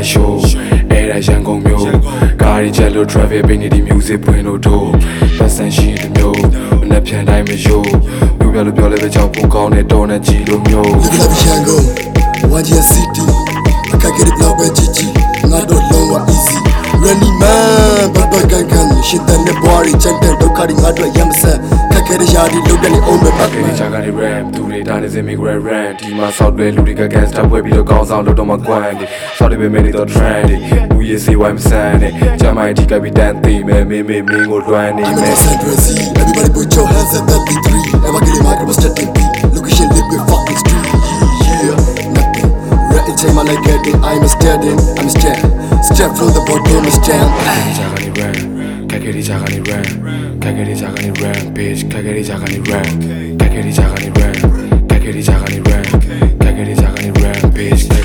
night show Era Yangon myo Gari jello traffic bring the music point no door Person she the myo When pian time me yo You be the job for gone it don't a jilo myo Look at Shango Wajia City I can't get it blocked by Gigi Not long easy Running man Baba Gangan Shit and the body Chanted Dokari Madra Yamsa Kakari Yadi Look at the Ome Kakari Chagari Ram To the Danis in me grand rant Tima South Bay Ludica against a webby the guns out of my guandi Sorry we made it a trendy We see why I'm saying Jamai Tika be dante me go twenty I'm in the Central Sea Everybody put your hands at 33 Ever get a micro stepping P Location live with fucking street Yeah, nothing Red time I like getting I'm standing Step from the bottom stand Kakari Chagani Ram Kakari Chagani Ram Bitch Kakari Chagani Ram Kakari Chagani Ram Kakari Chagani Ram Kakari Chagani Ram Bitch